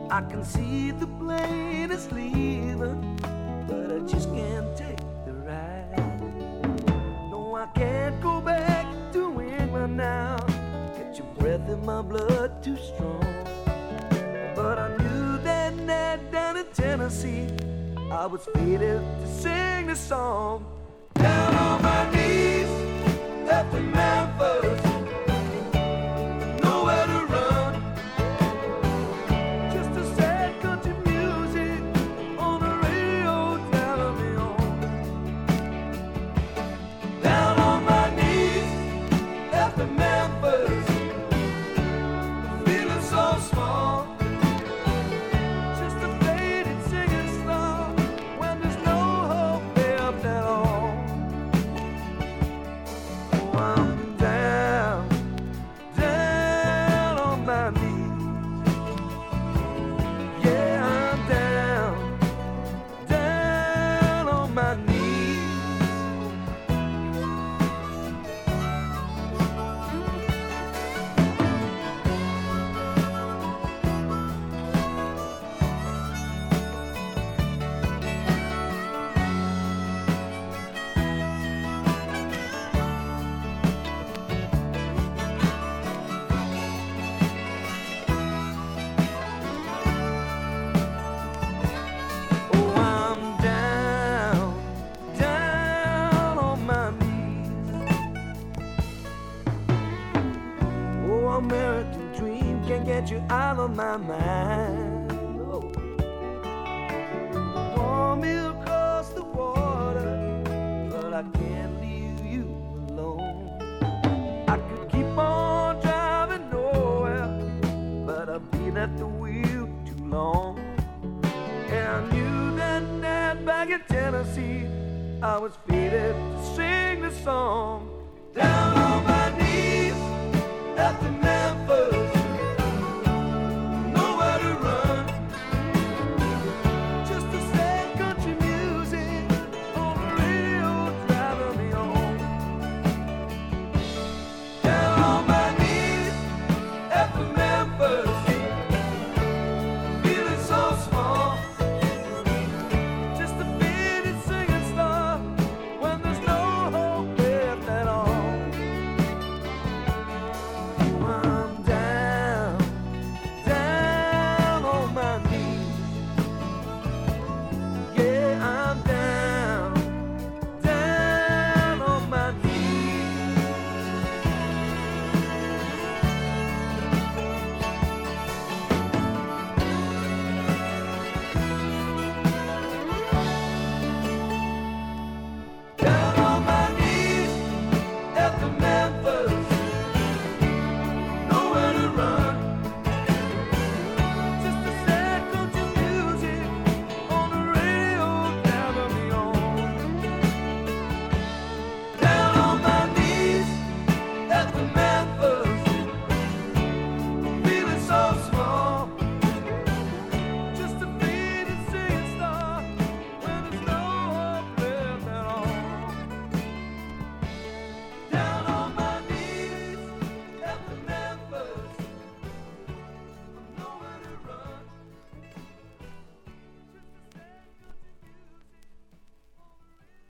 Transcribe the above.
I can see the plane is leaving, but I just can't take the ride. No, I can't go back to England now. Get your breath in my blood too strong. But I knew that night down in Tennessee, I was fated to sing this song. Down on my knees after Memphis, nowhere to run. Just a sad country music on the radio telling me on. Down on my knees after Memphis, feeling so small. Just a faded singing star when there's no hope left at all. Oh, I'm down, down on my knees. Yeah, I'm down, down on my knees. Oh, I'm down, down on my knees. Oh, American dream can't get you out of my mind. Oh, want me across the water, but I can't leave you alone. I could keep on driving nowhere, but I've been at the wheel too long. And I knew that night back in Tennessee, I was fated to sing the song. Down on my knees at the